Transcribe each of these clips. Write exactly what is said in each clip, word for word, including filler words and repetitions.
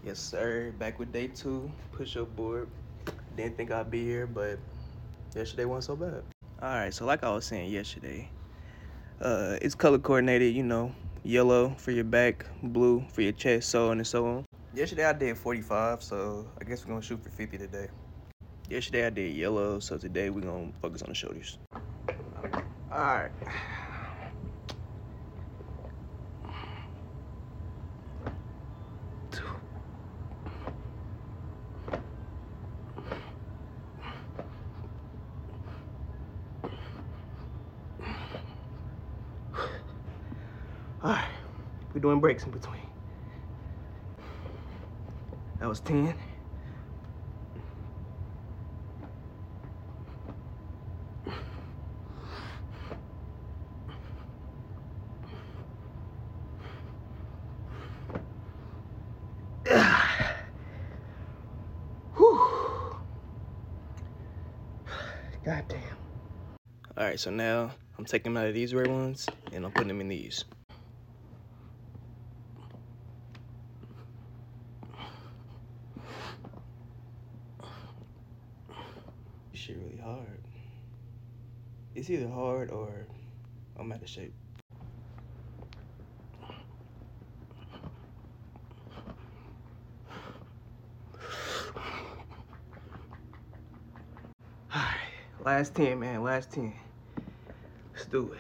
Yes, sir. Back with day two, push-up board. Didn't think I'd be here, but yesterday wasn't so bad. All right, so like I was saying yesterday, uh, it's color coordinated, you know, yellow for your back, blue for your chest, so on and so on. Yesterday I did forty-five, so I guess we're gonna shoot for fifty today. Yesterday I did yellow, so today we're gonna focus on the shoulders. All right. All right, we're doing breaks in between. That was ten. Whew. God damn. All right, so now I'm taking them out of these red ones and I'm putting them in these. This shit really hard. It's either hard or I'm out of shape. All right, last ten, man, last ten. Let's do it.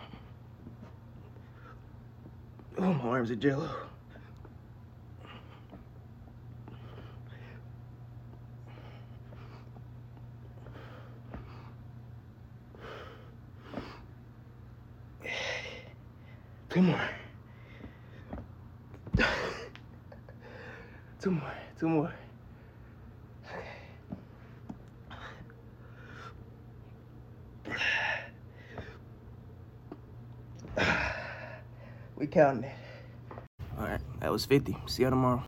Oh, my arms are jello. Two more. Two more, two more. We counting it. All right, that was fifty. See you tomorrow.